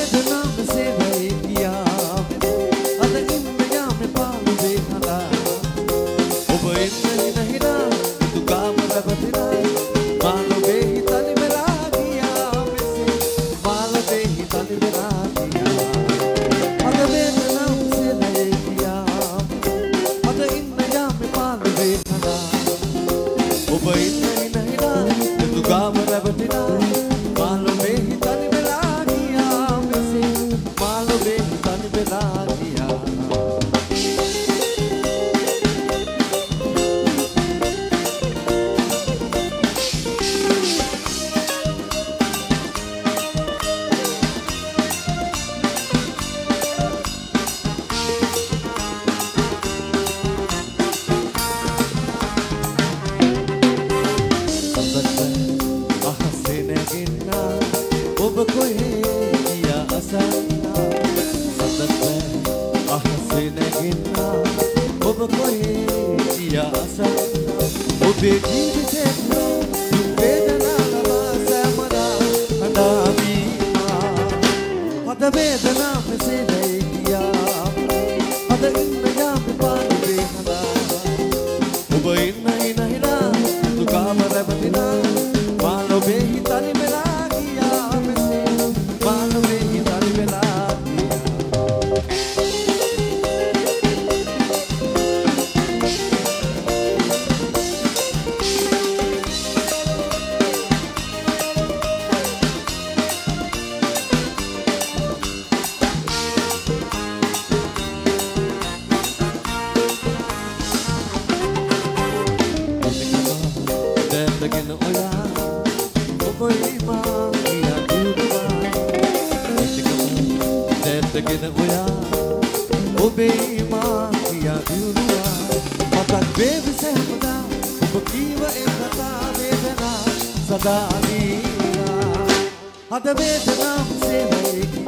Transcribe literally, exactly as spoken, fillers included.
වේදනා මෙසේ වෙයි කියා අද ඉන්න යාමේ පාළු වේ හඳා ඔබ එන්න හිනා දුකාම ලැබතිනා මාළොවේ හිතලි වෙලා ගියා මෙසේ මාළොවේ හිතලි වෙලා ගියා අද වේදනා මෙසේ වෙයි කියා අද ඉන්න යාමේ පාළු වේ හඳා ඔබ එන්න හිනා දුකාම ලැබතිනා මාළොවේ හිතලි වෙලා ගියා මෙසේ මාළොවේ හිතලි වෙලා ගියා ඔබ කොහේ ගියා අසන්නා සතත් අහසේ නැගින්නා ඔබ කොහේ ගියා අසන්නා ඔබේ ජීවිතේ දුක් වේදනා ලබා සෑමදා හඬාවීමා අද වේදනා මෙසේ වෙයි කියා අද ඉන්න යාමේ පාළු වේ හඳා ඔබ ඉන්න ඉන හිනා දුකාම ලැබතිනා මාළොවේ හිතලි වෙලා Begin oya, obo ima iya duwa. Begin oya, obo ima iya duwa. Matak baby se muda, obo kiwa ekata vedana sada niya. Ada vedana se